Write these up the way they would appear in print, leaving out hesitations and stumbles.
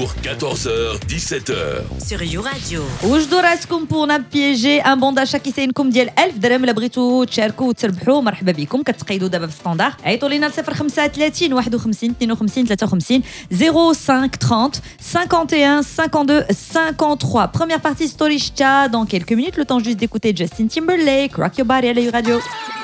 jours, 14h, 17h. Sur YouRadio. وجدوا راسكم pour ناب بيجي ان بون داشا كيساينكم ديال 1000 درهم. الا بغيتوا تشاركوا وتربحوا مرحبا بكم. كتقيدوا دابا في ستاندار. عيطوا لينا 035 51 52 53 05 30 51 52 53. Première partie Story Shta dans quelques minutes. Le temps juste d'écouter Justin Timberlake, Rock Your Body à la Radio.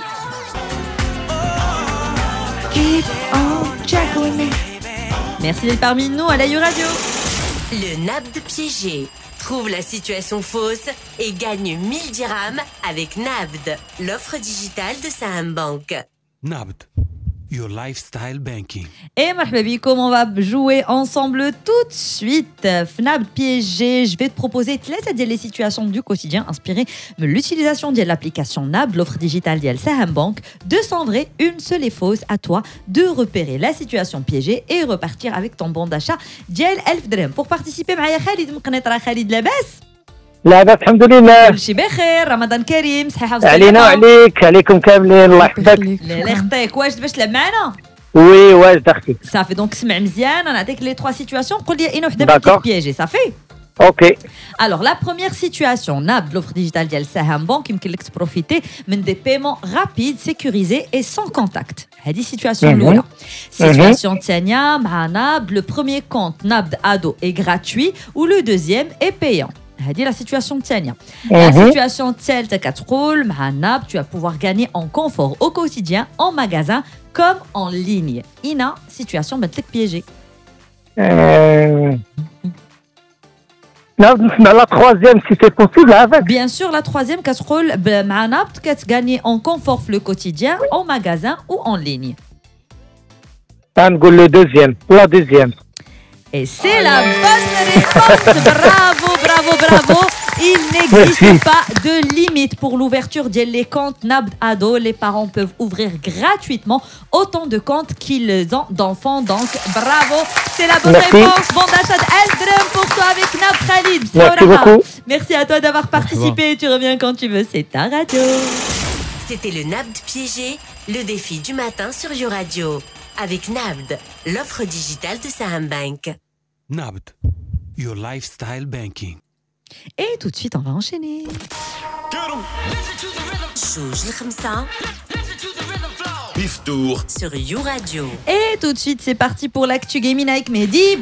Keep on check with me. Merci d'être parmi nous à la Radio. Le NAB de piégé. Trouve la situation fausse et gagne 1000 dirhams avec NABD, l'offre digitale de Saham Bank. NABD, your lifestyle banking. Et marhaba bikoum, on va jouer ensemble tout de suite. FNAB piégé, je vais te proposer les situations du quotidien inspirées de l'utilisation de l'application NAB, l'offre digitale de Saham Bank, de cendrer une seule et fausse. À toi de repérer la situation piégée et repartir avec ton bon d'achat ديال 1000 درهم. Pour participer, معايا خالد مقنطرة. خالد لاباس؟ لاباس الحمد لله. كل شيء بخير. رمضان كريم. صحيحة وسلامة علينا وعليك، عليكم كاملين، الله يحفظك. لا يخطيك. واجد باش تلعب معنا؟ وي واجد اختي. صافي دونك سمع مزيان. انا نعطيك لي 3 سيتوياسيون. قول لي اين وحده D'accord. بيجي. صافي. اوكي. Alors la première situation, NAB, l'offre digitale ديال Saham Bank, يمكن لك تبروفيتي من des paiements rapides, sécurisés et sans contact. هذه situation الأولى. Situation الثانية مع NAB, le premier compte NAB Ado est gratuit ou le deuxième est payant. هذه la situation الثانية. La situation الثالثة كتقول مع NAB, tu vas pouvoir gagner en confort au quotidien, en magasin comme en ligne. Ina, situation بانت لك piégée. نعاود نسمع لا تخوازيام سي سي بوسيبل avec. Bien sûr, la troisième كتقول مع NAB كتغاني en confort le quotidien, en magasin ou en ligne. غنقول لو دوزيام، لا دوزيام. Et c'est la bonne réponse. Bravo, bravo, bravo. Il n'existe pas de limite pour l'ouverture des comptes NAB Ado. Les parents peuvent ouvrir gratuitement autant de comptes qu'ils ont d'enfants. Donc, bravo. C'est la bonne réponse. Bon d'achat de 1000 dirhams pour toi avec NAB Khalid. Merci beaucoup. Merci à toi d'avoir participé. Tu reviens quand tu veux. C'est ta radio. C'était le NABD piégé, le défi du matin sur YouRadio. Avec NABD, l'offre digitale de Saham Bank. NABD, your lifestyle banking. Et tout de suite, on va enchaîner. Jouj l'Khamsa Pif Tour. sur YouRadio. Et tout de suite, c'est parti pour l'actu gaming avec Mehdi.